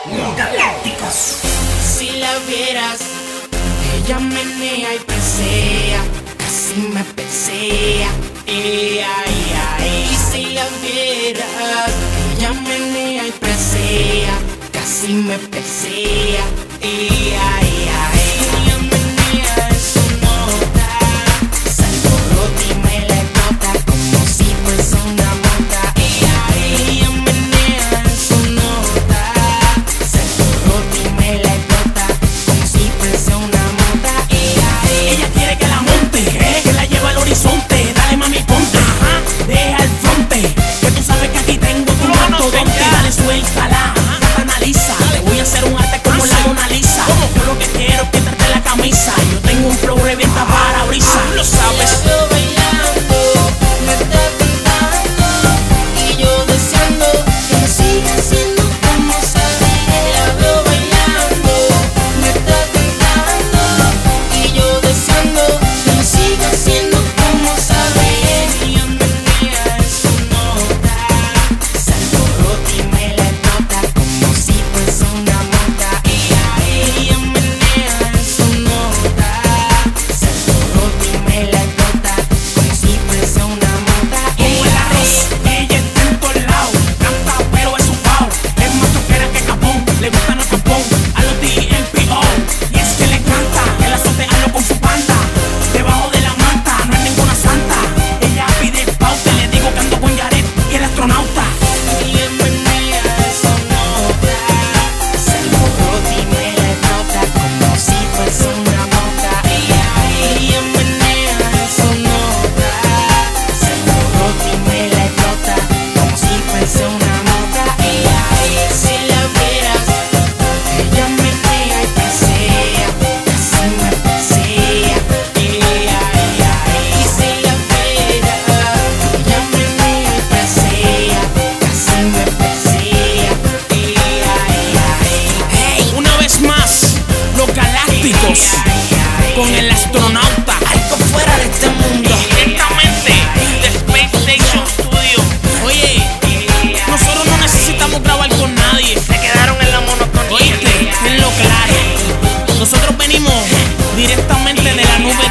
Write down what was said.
Galácticos. Si la vieras, ella menea y presea, casi me pesea. Y si la vieras, ella menea y presea, casi me pesea. Ella menea en su nota, se alborota y me la explota como si fuese una mota. Ella menea en su nota, se alborota y me la explota como si fuese una mota. Ella quiere que la monte, que la lleve al horizonte. Dale mami ponte, deja el fronte, que tú sabes que aquí tengo tu mastodonte. Dale suéltala, analiza, te voy a hacer un arte como la Mona Lisa. Yo lo que quiero es quitarte la camisa, yo tengo un flow revienta para brisa, lo sabes. La veo bailando, me está pintando y yo deseando que me siga haciendo como sabe. La veo bailando, me está pintando y yo deseando que me siga haciendo como sabe. Ella menea en su nota, se alborota y me la explota como si fuese una mota. Ella menea en su nota, se alborota y me la explota como si fuese una mota. Como el arroz, ella está en todos lados, canta pero es su pao. Es más troquera que Capón, le gusta no tampón a los DMPO. Y es que le encanta el azotearlo con su panda, debajo de la manta, no es ninguna santa. Ella pide pauta, le digo que ando con Yaret y el astronauta. Ella menea en su nota, se alborota y me la explota como si fuese una mota. Ella menea en su nota, se alborota y me la explota como si fuese una mota. Si la vieras, ella menea y presea, casi me pesea. Y si la vieras, ella menea y presea, casi me pesea. Hey, una vez más, los galácticos con el astronauta. Algo fuera de este mundo. Directamente de Space Station Studio. Oye, nosotros no necesitamos grabar con nadie. Se quedaron en la monotonía. Oíste, en lo claro. Nosotros venimos directamente de la nube